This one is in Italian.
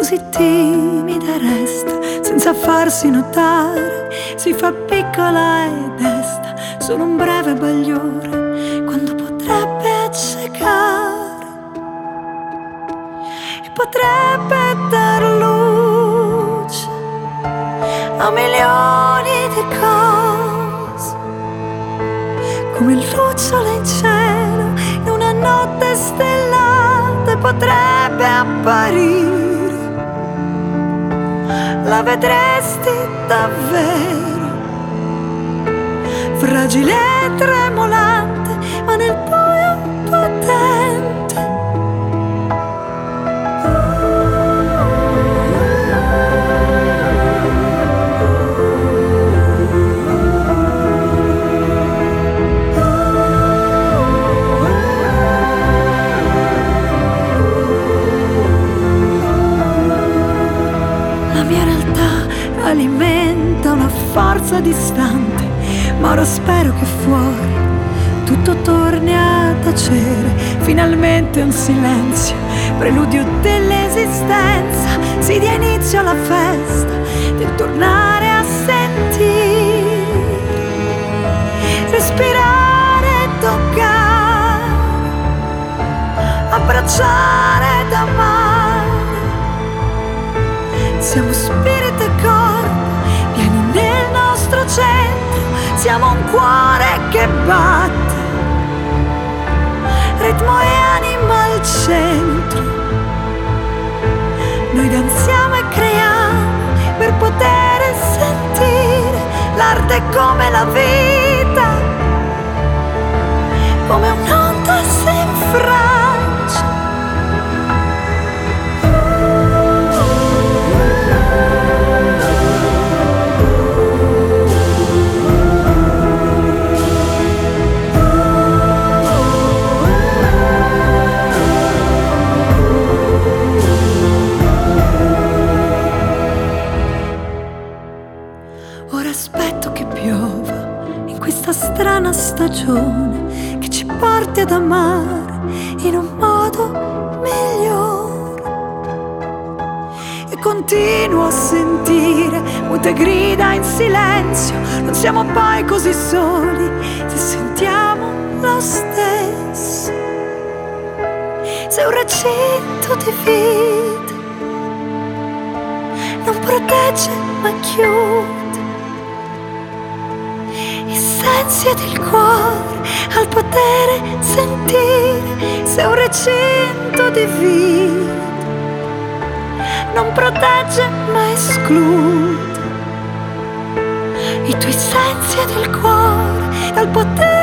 così timida resta, senza farsi notare, si fa piccola e desta, solo un breve bagliore, quando potrebbe accecare e potrebbe dar luce a milioni di cose, come lucciole in cielo in una notte stellata, potrebbe apparire. La vedresti davvero fragile e tremolante, ma nel buio potente. La mia realtà alimenta una forza distante, ma ora spero che fuori tutto torni a tacere. Finalmente un silenzio, preludio dell'esistenza, si dia inizio alla festa del tornare a sentire, respirare, toccare, abbracciare ed amare. Siamo spirito e corpo pieni nel nostro centro, siamo un cuore che batte, ritmo e anima al centro. Noi danziamo e creiamo per poter sentire l'arte come la vita, come un'onda si infrange. Ora aspetto che piova in questa strana stagione, che ci porti ad amare in un modo migliore. E continuo a sentire mute grida in silenzio, non siamo poi così soli se sentiamo lo stesso. Se un recinto di vita non protegge ma chiude i sensi ed il cuore al potere sentire, se un recinto di vita non protegge ma esclude i tuoi sensi ed il cuore dal potere